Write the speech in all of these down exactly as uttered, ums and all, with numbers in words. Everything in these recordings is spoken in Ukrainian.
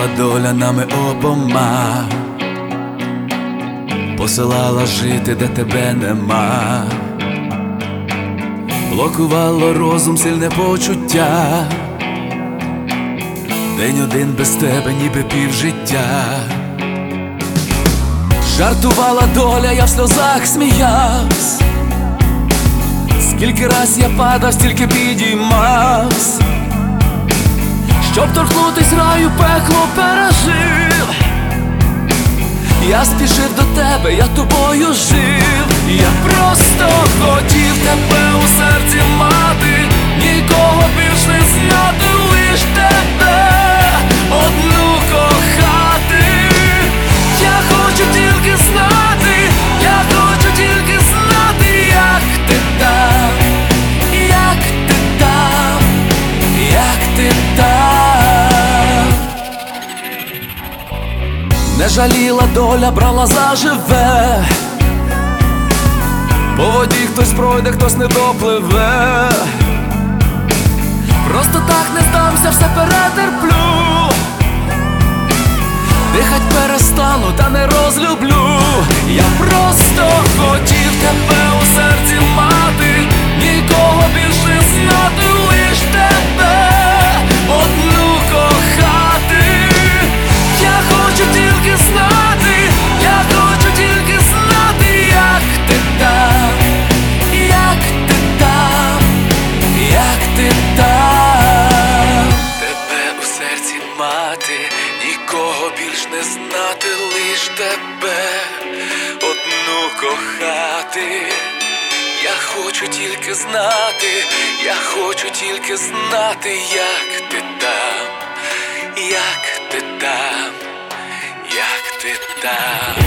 Жартувала доля нами обома, посилала жити, де тебе нема, блокувало розум сильне почуття. День один без тебе, ніби півжиття. Жартувала доля, я в сльозах сміявсь. Скільки раз я падав, стільки підіймавсь. Щоб торкнутись раю, пекло пережив. Я спішив до тебе, я тобою жив. Я просто хотів тебе у серці мати, нікого більш не знати, лиш тебе одну кохати. Я хочу тільки знати, я хочу тільки знати, як ти там, як ти там, як ти там. Не жаліла доля, брала заживе. По воді хтось пройде, хтось не допливе. Просто так не здамся, все перетерплю. Дихать перестану, та не розлюблю. Я просто хотів тебе у серці мати, нікого більше не знати, лиш тебе одну кохати. Я хочу тільки знати, я хочу тільки знати, як ти там, як ти там, як ти там. Тебе у серці мати, нікого більш не знати, лиш тебе одну кохати. Я хочу тільки знати, я хочу тільки знати, як ти там, як ти там, як ти там.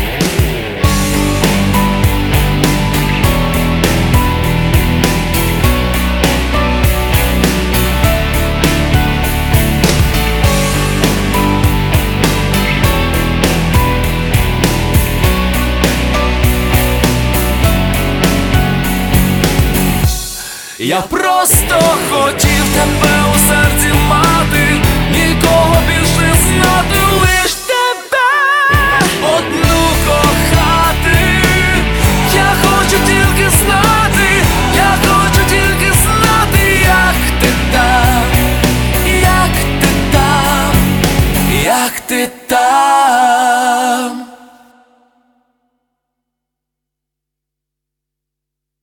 Я просто хотів тебе у серці мати, нікого більше не знати, лиш тебе одну кохати. Я хочу тільки знати, я хочу тільки знати, як ти там, як ти там, як ти там.